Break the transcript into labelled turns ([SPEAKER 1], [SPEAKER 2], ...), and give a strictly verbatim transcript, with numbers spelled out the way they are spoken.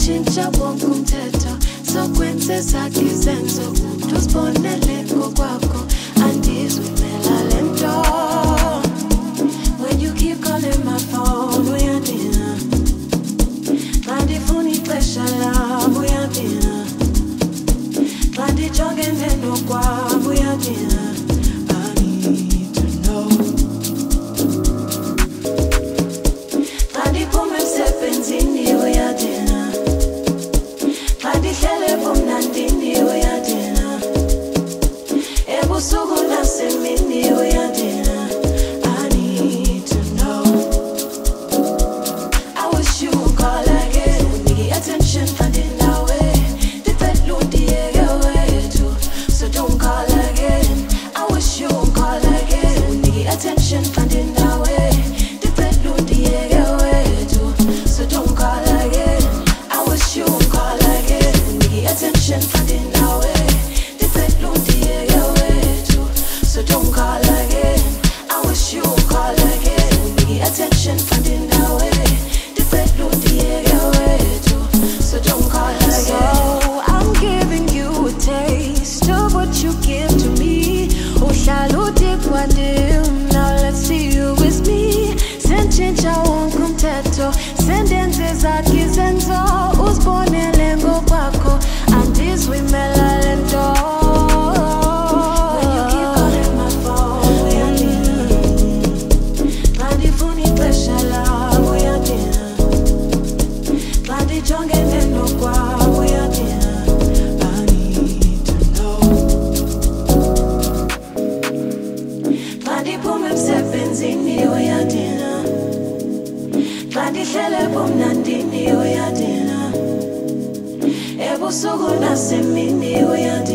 [SPEAKER 1] sentshintsha wonke umthetho sokwenza ezakhe izenzo uthi usibonele ngokwakho andizumela le nto. When you keep calling my phone uyandina xa ndifuna ixesha lam uyandina xa ndijonge nenokwam uyandina. I need to know xa ndiphume emsebenzini uyandina xa ndihlele bomnandini uyandina ebusuku nasemini uyandina. I need to know. I wish you would call again. Uniki attention kandinawe ndipelundiyeke wethu so don't call again. I wish you would call again. Uniki attention kandinawe ndipelundiyeke wethu so don't call again. I wish you would call again. Uniki attention kandinawe ndipelundiyeke wethu so don't call again. I wish you would call again. Uniki attention kandinawe ndipelundiyeke wethu so don't call again. So I'm giving you a taste of what you give to me. Uhlala uthi kwadim, now let's see you with me. Sentshintsha wonke umthetho sendenze ezakhe izenzo uzibonele ngokwakho andizwimela le nto. When you keep calling my phone uyandina xa ndifuna ixesha lam uyandina xa ndijonge nenokwam uyandina. I need to know xa ndiphume emsebenzini uyandina xa ndihlele bomnandini uyandina ebusuku nasemini uyandina.